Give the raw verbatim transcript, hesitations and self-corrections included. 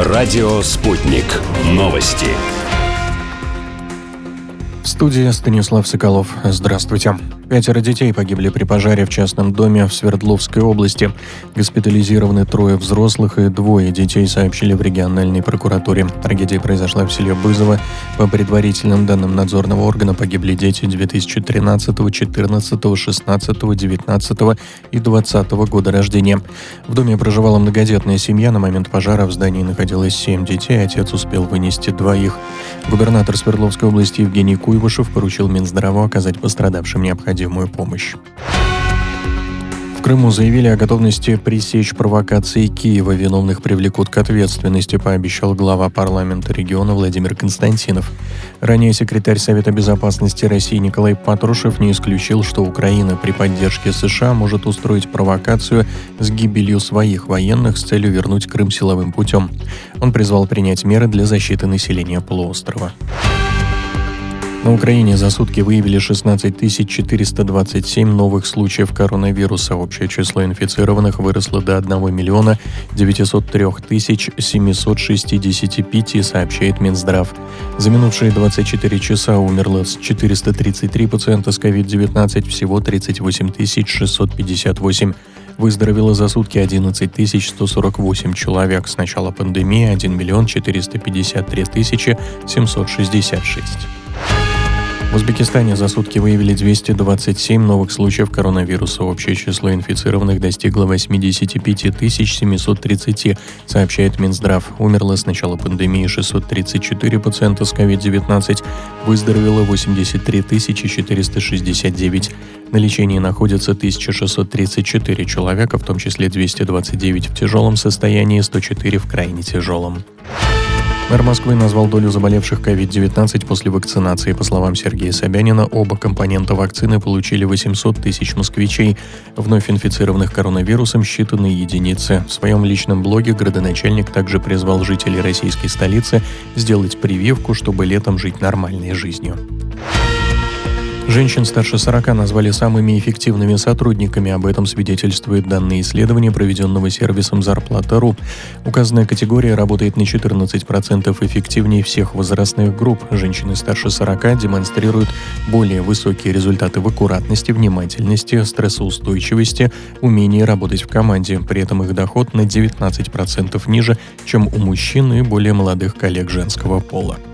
Радио «Спутник». Новости. В студии Станислав Соколов. Здравствуйте. Пятеро детей погибли при пожаре в частном доме в Свердловской области. Госпитализированы трое взрослых и двое детей, сообщили в региональной прокуратуре. Трагедия произошла в селе Бызово. По предварительным данным надзорного органа погибли дети две тысячи тринадцатого, четырнадцатого, шестнадцатого, девятнадцатого и двадцатого года рождения. В доме проживала многодетная семья. На момент пожара в здании находилось семь детей. Отец успел вынести двоих. Губернатор Свердловской области Евгений Куйвышев поручил Минздраву оказать пострадавшим необходимую помощь. В Крыму заявили о готовности пресечь провокации Киева. Виновных привлекут к ответственности, пообещал глава парламента региона Владимир Константинов. Ранее секретарь Совета безопасности России Николай Патрушев не исключил, что Украина при поддержке США может устроить провокацию с гибелью своих военных с целью вернуть Крым силовым путем. Он призвал принять меры для защиты населения полуострова. На Украине за сутки выявили шестнадцать тысяч четыреста двадцать семь новых случаев коронавируса. Общее число инфицированных выросло до один миллион девятьсот три тысячи семьсот шестьдесят пять, сообщает Минздрав. За минувшие двадцать четыре часа умерло четыреста тридцать три пациента с ковид девятнадцать, всего тридцать восемь тысяч шестьсот пятьдесят восемь. Выздоровело за сутки одиннадцать тысяч сто сорок восемь человек. С начала пандемии один миллион четыреста пятьдесят три тысячи семьсот шестьдесят шесть. В Узбекистане за сутки выявили двести двадцать семь новых случаев коронавируса. Общее число инфицированных достигло восемьдесят пять тысяч семьсот тридцать, сообщает Минздрав. Умерло с начала пандемии шестьсот тридцать четыре пациента с ковид девятнадцать, выздоровело восемьдесят три тысячи четыреста шестьдесят девять. На лечении находятся тысяча шестьсот тридцать четыре человека, в том числе двести двадцать девять в тяжелом состоянии, сто четыре в крайне тяжелом. Мэр Москвы назвал долю заболевших ковид девятнадцать после вакцинации. По словам Сергея Собянина, оба компонента вакцины получили восемьсот тысяч москвичей. Вновь инфицированных коронавирусом считанные единицы. В своем личном блоге градоначальник также призвал жителей российской столицы сделать прививку, чтобы летом жить нормальной жизнью. Женщин старше сорока назвали самыми эффективными сотрудниками. Об этом свидетельствуют данные исследования, проведенного сервисом «Зарплата точка ру». Указанная категория работает на четырнадцать процентов эффективнее всех возрастных групп. Женщины старше сорока демонстрируют более высокие результаты в аккуратности, внимательности, стрессоустойчивости, умении работать в команде. При этом их доход на девятнадцать процентов ниже, чем у мужчин и более молодых коллег женского пола.